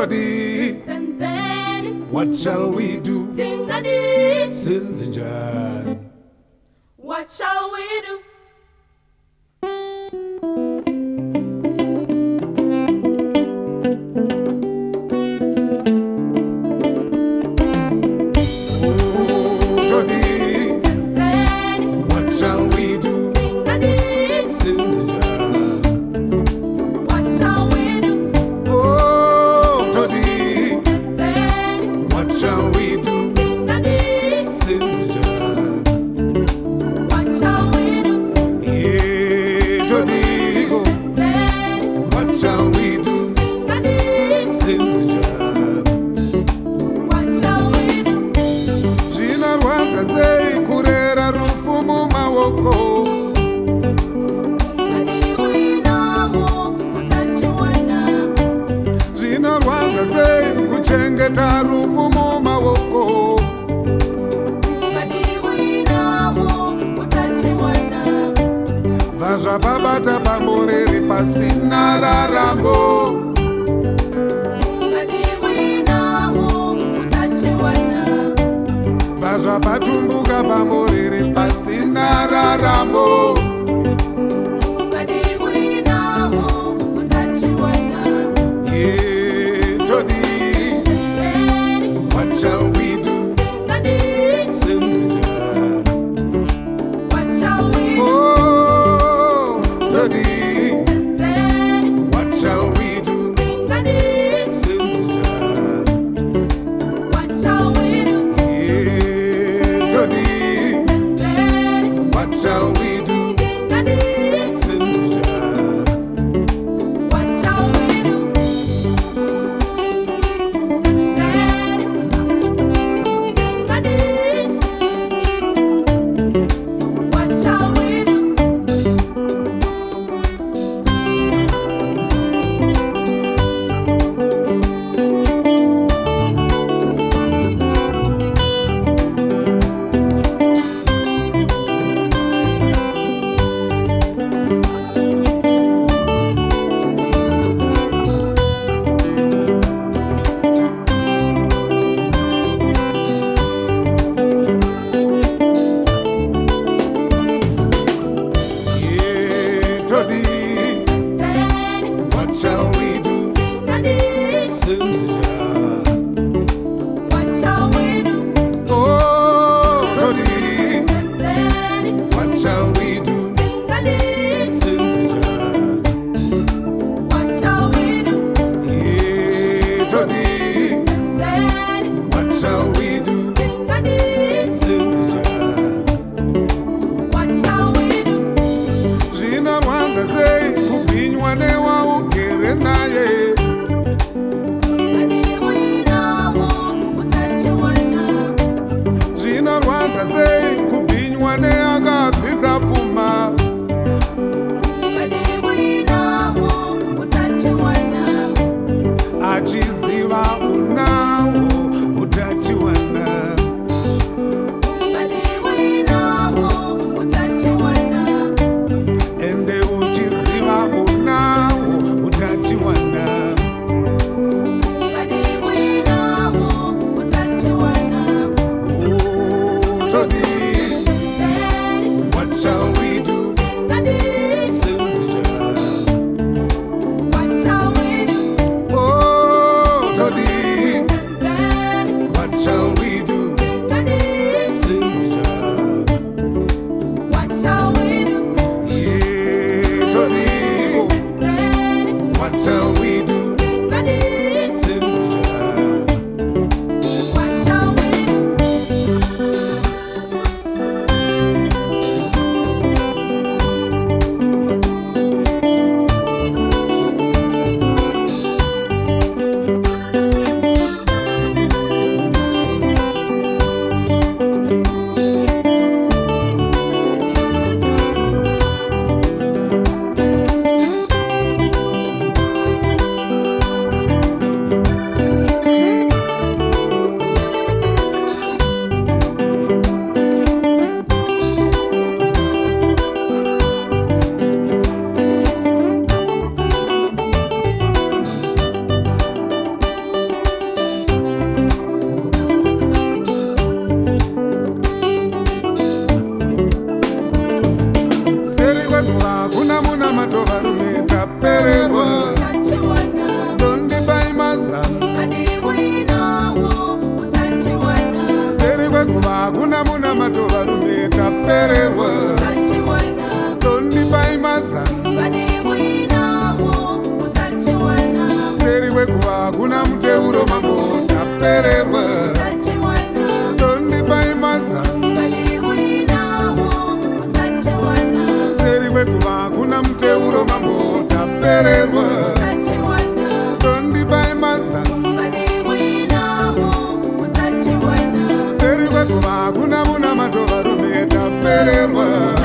Todi, what shall we do? Sinzinjan, What shall we do? Todi, what shall we do? Sinzinjan, What shall we do? oh Todi, what shall we do? Sinzinjan, What shall we do? yeah Todi, what shall we do? Sinzinjan, What shall we do? zvinarwadza sei kurera rufu mumaoko. Zvinorwadza sei kuchengeta rufu mumaoko. Vazvababata pambo riri pasina raramo. Vazvapatumbuka pambo riri pasina raramo. Yeah, Todi, what shall we do? Sinzinjan, What shall we do? oh Todi, what shall we do? Sinzinjan, What shall we do? yeah Todi, what shall we do? Sinzinjan, What shall we do? What shall we do? yeah Todi, what shall we do? Sinzinjan, What shall we do? oh Todi, what shall we do? Sinzinjan, What shall we do? yeah Todi, what shall we do? Sinzinjan, What shall we do? zvinorwadza sei kubhinywa newaugere naye. Zvinorwadza sei kubhinywa neakabvisa pfuma. Achiziva unawo utachiwana. Ende uchiziva unawo utachiwana. Oh Todi, what shall we do? Sinzinjan, What shall we do? oh Todi, what shall we do? Sinzinjan, What shall we do? yeah Todi, what shall we do? Sinzinjan, What shall we do? kwekuva kuna muna matovarume tapererwa tondipai mazana seri kwekuva kuna muteuro mambo tapererwa tondipai mazana seri kwekuva kuna muteuro mambo tapererwa tondipai mazana seri kwekuva kuna muna matovarume tapererwa